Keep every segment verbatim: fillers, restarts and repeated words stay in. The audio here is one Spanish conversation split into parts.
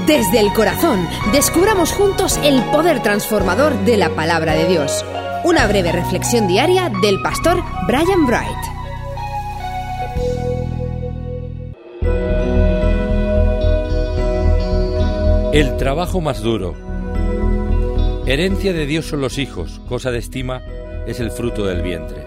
Desde el corazón, descubramos juntos el poder transformador de la palabra de Dios. Una breve reflexión diaria del pastor Brian Bright. El trabajo más duro. Herencia de Dios son los hijos, cosa de estima es el fruto del vientre.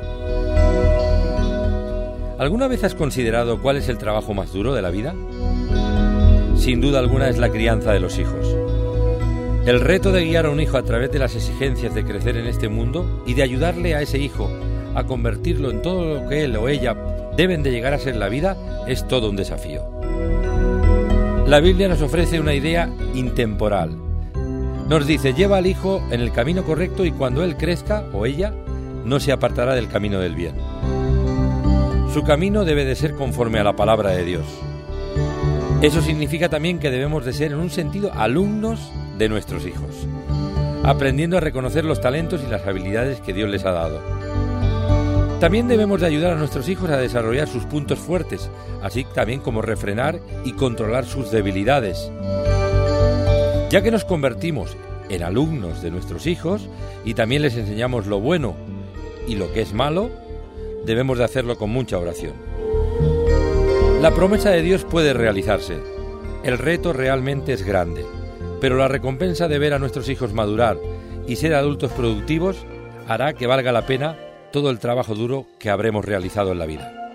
¿Alguna vez has considerado cuál es el trabajo más duro de la vida? Sin duda alguna es la crianza de los hijos. El reto de guiar a un hijo a través de las exigencias de crecer en este mundo y de ayudarle a ese hijo a convertirlo en todo lo que él o ella deben de llegar a ser la vida es todo un desafío. La Biblia nos ofrece una idea intemporal. Nos dice, lleva al hijo en el camino correcto y cuando él crezca o ella no se apartará del camino del bien. Su camino debe de ser conforme a la palabra de Dios. Eso significa también que debemos de ser en un sentido alumnos de nuestros hijos, aprendiendo a reconocer los talentos y las habilidades que Dios les ha dado. También debemos de ayudar a nuestros hijos a desarrollar sus puntos fuertes, así también como refrenar y controlar sus debilidades. Ya que nos convertimos en alumnos de nuestros hijos y también les enseñamos lo bueno y lo que es malo, debemos de hacerlo con mucha oración. La promesa de Dios puede realizarse. El reto realmente es grande, pero la recompensa de ver a nuestros hijos madurar y ser adultos productivos hará que valga la pena todo el trabajo duro que habremos realizado en la vida.